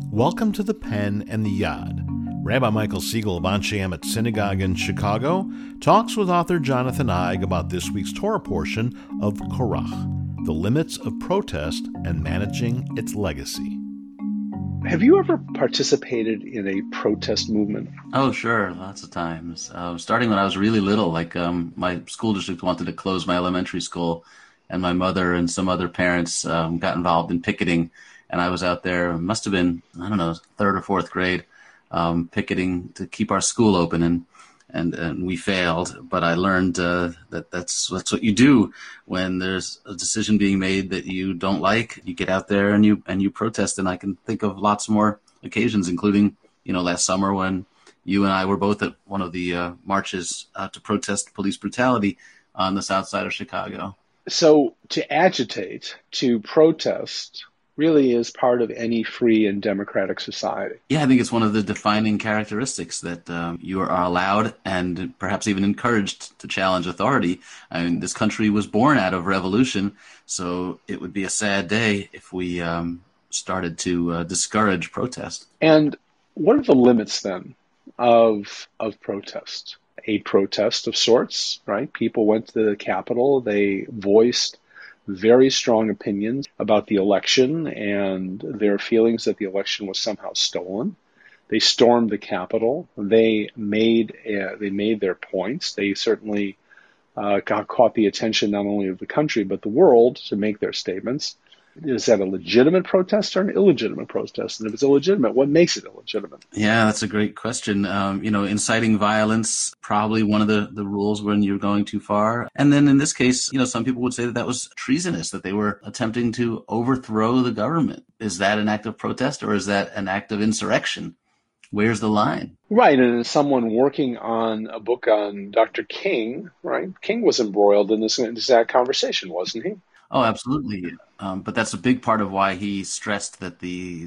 Welcome to the Pen and the Yad. Rabbi Michael Siegel of Anshe Emet Synagogue in Chicago talks with author Jonathan Eig about this week's Torah portion of Korach, the limits of protest and managing its legacy. Have you ever participated in a protest movement? Oh, sure. Lots of times. Starting when I was really little, my school district wanted to close my elementary school, and my mother and some other parents got involved in picketing. And I was out there, must have been, third or fourth grade, picketing to keep our school open. And we failed. But I learned that's what you do when there's a decision being made that you don't like. You get out there and you protest. And I can think of lots more occasions, including, last summer when you and I were both at one of the marches to protest police brutality on the south side of Chicago. So to agitate, to protest, really is part of any free and democratic society. Yeah, I think it's one of the defining characteristics that you are allowed and perhaps even encouraged to challenge authority. I mean, this country was born out of revolution, so it would be a sad day if we started to discourage protest. And what are the limits then of protest? A protest of sorts, right? People went to the Capitol, they voiced very strong opinions about the election and their feelings that the election was somehow stolen. They stormed the Capitol. They made their points. They certainly caught the attention not only of the country but the world to make their statements. Is that a legitimate protest or an illegitimate protest? And if it's illegitimate, what makes it illegitimate? Yeah, that's a great question. Inciting violence, probably one of the rules when you're going too far. And then in this case, some people would say that was treasonous, that they were attempting to overthrow the government. Is that an act of protest or is that an act of insurrection? Where's the line? Right. And as someone working on a book on Dr. King, right? King was embroiled in this exact conversation, wasn't he? Oh, absolutely. But that's a big part of why he stressed that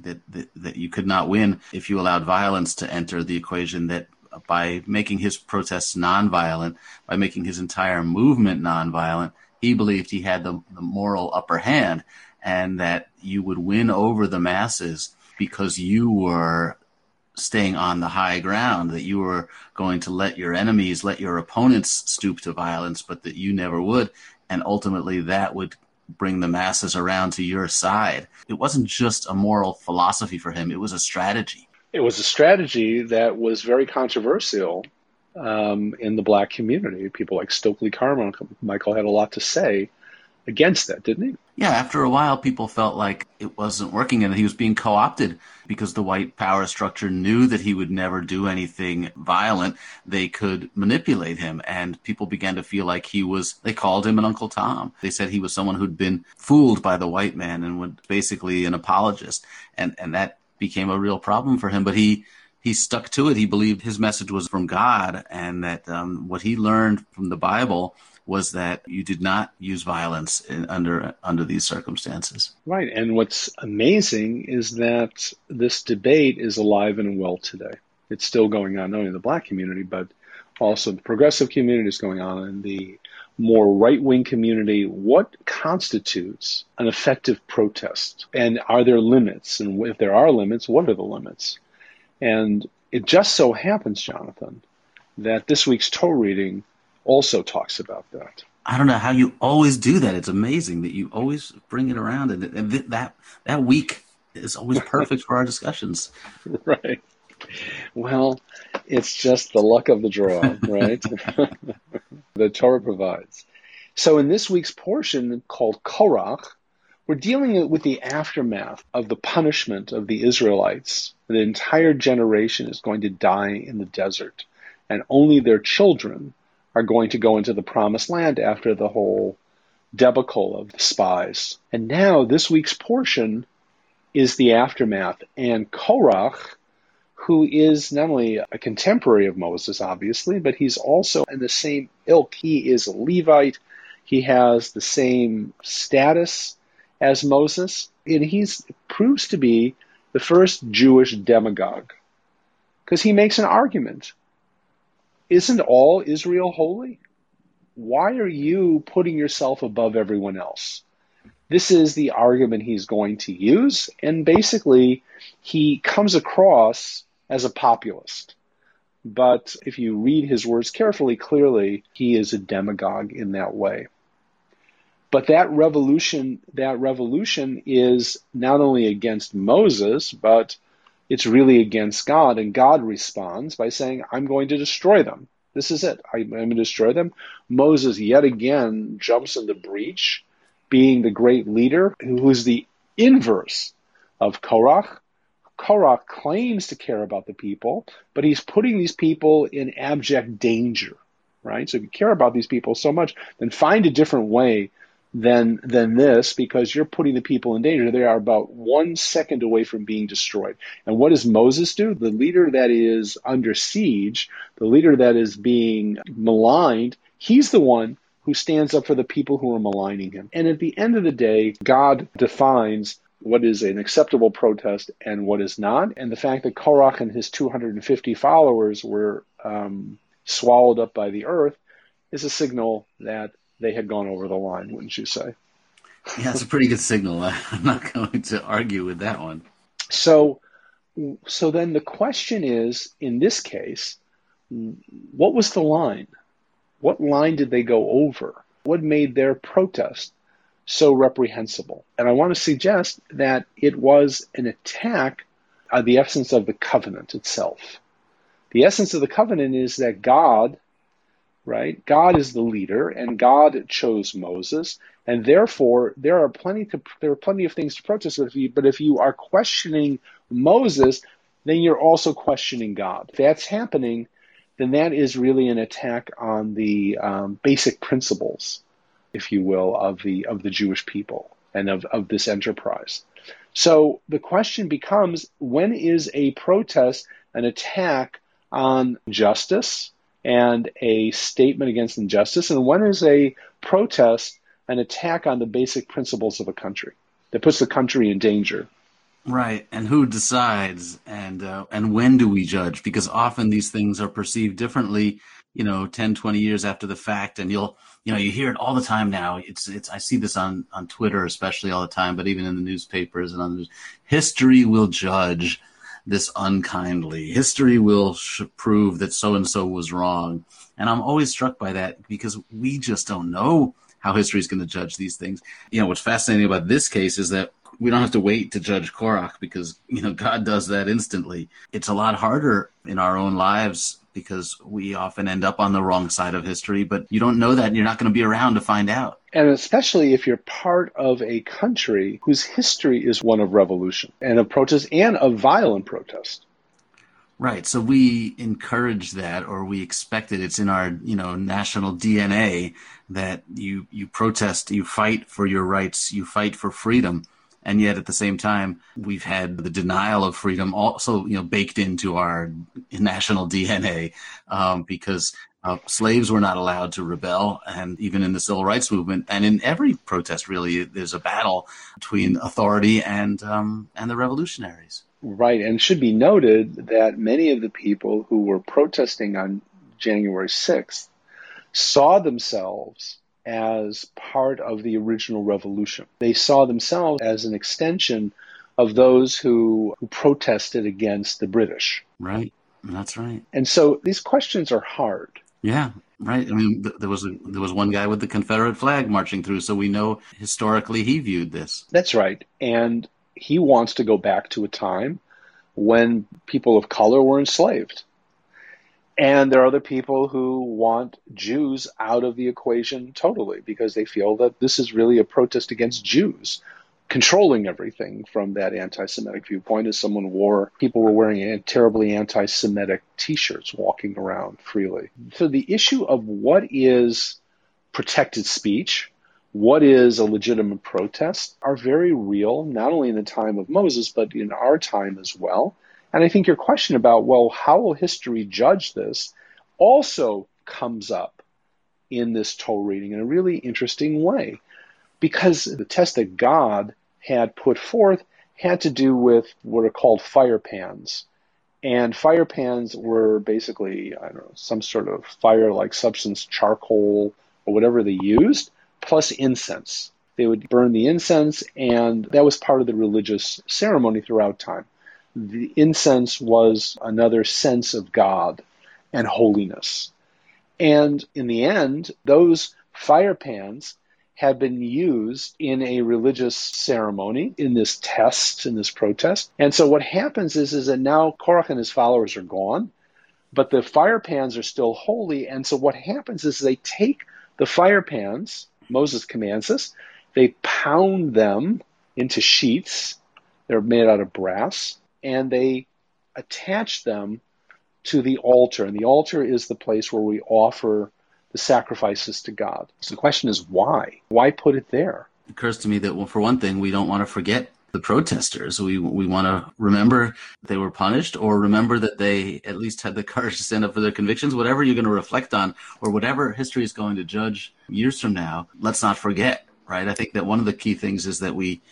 that you could not win if you allowed violence to enter the equation, that by making his protests nonviolent, by making his entire movement nonviolent, he believed he had the moral upper hand and that you would win over the masses because you were staying on the high ground, that you were going to let your enemies, let your opponents stoop to violence, but that you never would. And ultimately that would bring the masses around to your side. It wasn't just a moral philosophy for him. It was a strategy. It was a strategy that was very controversial in the black community. People like Stokely Carmichael had a lot to say against that, didn't he? Yeah, after a while, people felt like it wasn't working and he was being co-opted because the white power structure knew that he would never do anything violent. They could manipulate him, and people began to feel like they called him an Uncle Tom. They said he was someone who'd been fooled by the white man and was basically an apologist. And that became a real problem for him. But he stuck to it. He believed his message was from God, and that what he learned from the Bible was that you did not use violence under these circumstances. Right. And what's amazing is that this debate is alive and well today. It's still going on, not only in the black community, but also the progressive community is going on in the more right-wing community. What constitutes an effective protest? And are there limits? And if there are limits, what are the limits? And it just so happens, Jonathan, that this week's Torah reading also talks about that. I don't know how you always do that. It's amazing that you always bring it around, and that week is always perfect for our discussions. Right. Well, it's just the luck of the draw, right? The Torah provides. So in this week's portion called Korach, we're dealing with the aftermath of the punishment of the Israelites. The entire generation is going to die in the desert, and only their children are going to go into the promised land after the whole debacle of the spies. And now this week's portion is the aftermath. And Korach, who is not only a contemporary of Moses, obviously, but he's also in the same ilk. He is a Levite. He has the same status as Moses. And he proves to be the first Jewish demagogue because he makes an argument. Isn't all Israel holy? Why are you putting yourself above everyone else? This is the argument he's going to use, and basically he comes across as a populist. But if you read his words carefully, clearly he is a demagogue in that way. But that revolution is not only against Moses, but it's really against God. And God responds by saying, I'm going to destroy them. This is it. I'm going to destroy them. Moses yet again jumps in the breach, being the great leader who is the inverse of Korach. Korach claims to care about the people, but he's putting these people in abject danger, right? So if you care about these people so much, then find a different way than this, because you're putting the people in danger. They are about 1 second away from being destroyed. And what does Moses do? The leader that is under siege, the leader that is being maligned, he's the one who stands up for the people who are maligning him. And at the end of the day, God defines what is an acceptable protest and what is not. And the fact that Korach and his 250 followers were swallowed up by the earth is a signal that they had gone over the line, wouldn't you say? Yeah, it's a pretty good signal. I'm not going to argue with that one. So then the question is, in this case, what was the line? What line did they go over? What made their protest so reprehensible? And I want to suggest that it was an attack on the essence of the covenant itself. The essence of the covenant is that God, right? God is the leader, and God chose Moses, and therefore there are plenty of things to protest with. But if you are questioning Moses, then you're also questioning God. If that's happening, then that is really an attack on the basic principles, if you will, of the Jewish people and of this enterprise. So the question becomes, when is a protest an attack on justice and a statement against injustice, and when is a protest an attack on the basic principles of a country that puts the country in danger? Right, and who decides, and when do we judge? Because often these things are perceived differently, 10, 20 years after the fact, and you hear it all the time now. I see this on Twitter especially all the time, but even in the newspapers and on the news. History will judge this unkindly. History will prove that so-and-so was wrong. And I'm always struck by that because we just don't know how history is going to judge these things. What's fascinating about this case is that we don't have to wait to judge Korach because, God does that instantly. It's a lot harder in our own lives because we often end up on the wrong side of history, but you don't know that and you're not going to be around to find out. And especially if you're part of a country whose history is one of revolution and of protest and of violent protest. Right. So we encourage that, or we expect it. It's in our, national DNA that you protest, you fight for your rights, you fight for freedom. And yet at the same time, we've had the denial of freedom also, baked into our national DNA, because slaves were not allowed to rebel. And even in the civil rights movement and in every protest, really, there's a battle between authority and the revolutionaries. Right. And it should be noted that many of the people who were protesting on January 6th saw themselves as part of the original revolution. They saw themselves as an extension of those who protested against the British. Right. That's right. And so these questions are hard. Yeah. Right. I mean, there was one guy with the Confederate flag marching through, so we know historically he viewed this. That's right. And he wants to go back to a time when people of color were enslaved. And there are other people who want Jews out of the equation totally because they feel that this is really a protest against Jews controlling everything from that anti-Semitic viewpoint. As people were wearing terribly anti-Semitic T-shirts walking around freely. So the issue of what is protected speech, what is a legitimate protest, are very real, not only in the time of Moses, but in our time as well. And I think your question about, how will history judge this also comes up in this Torah reading in a really interesting way, because the test that God had put forth had to do with what are called fire pans. And fire pans were basically, some sort of fire-like substance, charcoal or whatever they used, plus incense. They would burn the incense, and that was part of the religious ceremony throughout time. The incense was another sense of God and holiness. And in the end, those fire pans had been used in a religious ceremony, in this test, in this protest. And so what happens is that now Korach and his followers are gone, but the fire pans are still holy. And so what happens is they take the fire pans, Moses commands us, they pound them into sheets. They're made out of brass, and they attach them to the altar. And the altar is the place where we offer the sacrifices to God. So the question is why? Why put it there? It occurs to me that, well, for one thing, we don't want to forget the protesters. We want to remember they were punished, or remember that they at least had the courage to stand up for their convictions. Whatever you're going to reflect on, or whatever history is going to judge years from now, let's not forget, right? I think that one of the key things is that we,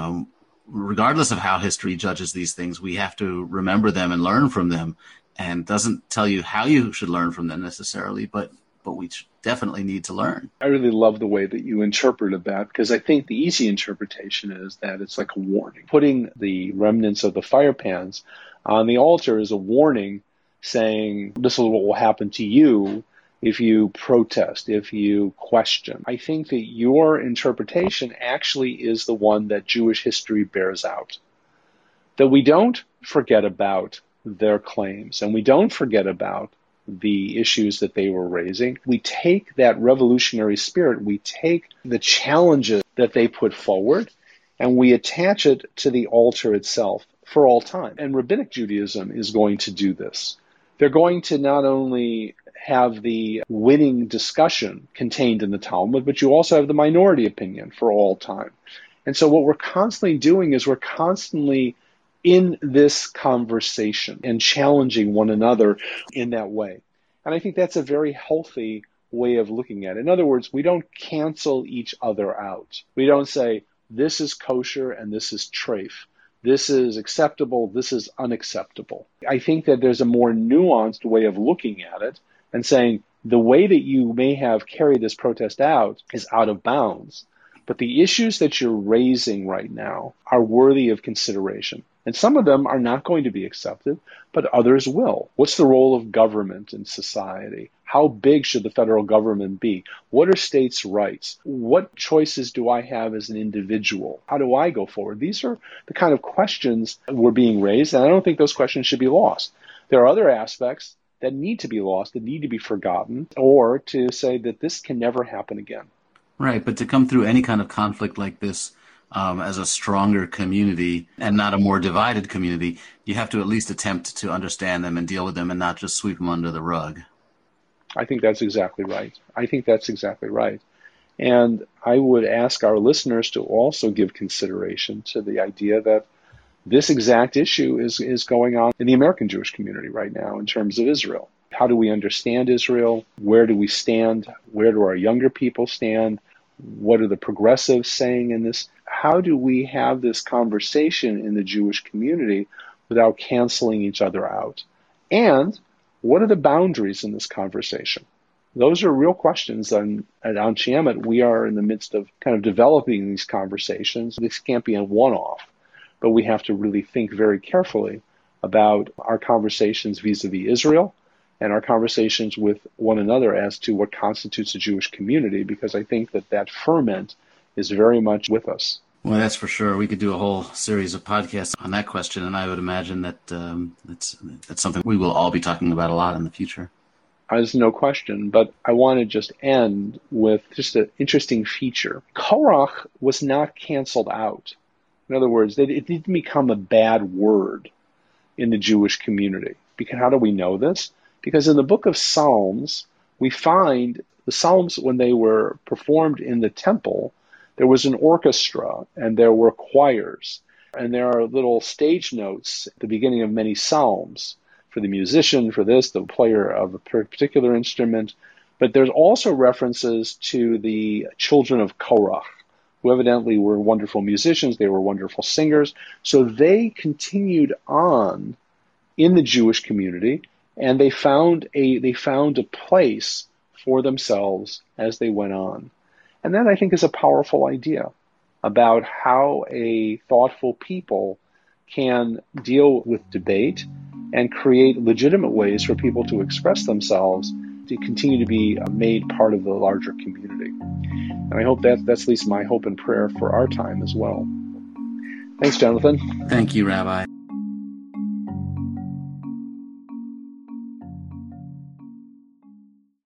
regardless of how history judges these things, we have to remember them and learn from them. And doesn't tell you how you should learn from them necessarily, but we definitely need to learn. I really love the way that you interpreted that, because I think the easy interpretation is that it's like a warning. Putting the remnants of the fire pans on the altar is a warning saying, this is what will happen to you if you protest, if you question. I think that your interpretation actually is the one that Jewish history bears out. That we don't forget about their claims, and we don't forget about the issues that they were raising. We take that revolutionary spirit, we take the challenges that they put forward, and we attach it to the altar itself for all time. And Rabbinic Judaism is going to do this. They're going to not only have the winning discussion contained in the Talmud, but you also have the minority opinion for all time. And so what we're constantly doing is we're constantly in this conversation and challenging one another in that way. And I think that's a very healthy way of looking at it. In other words, we don't cancel each other out. We don't say, this is kosher and this is treif. This is acceptable, this is unacceptable. I think that there's a more nuanced way of looking at it and saying, the way that you may have carried this protest out is out of bounds. But the issues that you're raising right now are worthy of consideration. And some of them are not going to be accepted, but others will. What's the role of government in society? How big should the federal government be? What are states' rights? What choices do I have as an individual? How do I go forward? These are the kind of questions that were being raised, and I don't think those questions should be lost. There are other aspects that need to be lost, that need to be forgotten, or to say that this can never happen again. Right, but to come through any kind of conflict like this as a stronger community and not a more divided community, you have to at least attempt to understand them and deal with them and not just sweep them under the rug. I think that's exactly right. And I would ask our listeners to also give consideration to the idea that this exact issue is going on in the American Jewish community right now in terms of Israel. How do we understand Israel? Where do we stand? Where do our younger people stand? What are the progressives saying in this? How do we have this conversation in the Jewish community without canceling each other out? And what are the boundaries in this conversation? Those are real questions. And at Anshe Emet, we are in the midst of kind of developing these conversations. This can't be a one-off, but we have to really think very carefully about our conversations vis-a-vis Israel and our conversations with one another as to what constitutes a Jewish community, because I think that ferment is very much with us. Well, that's for sure. We could do a whole series of podcasts on that question, and I would imagine that that's something we will all be talking about a lot in the future. There's no question, but I want to just end with just an interesting feature. Korach was not canceled out. In other words, it didn't become a bad word in the Jewish community. Because how do we know this? Because in the book of Psalms, we find the Psalms, when they were performed in the temple, there was an orchestra and there were choirs. And there are little stage notes at the beginning of many Psalms for the musician, for this, the player of a particular instrument. But there's also references to the children of Korach, who evidently were wonderful musicians. They were wonderful singers. So they continued on in the Jewish community, and they found a place for themselves as they went on. And that, I think, is a powerful idea about how a thoughtful people can deal with debate and create legitimate ways for people to express themselves to continue to be made part of the larger community. And I hope that's at least my hope and prayer for our time as well. Thanks, Jonathan. Thank you, Rabbi.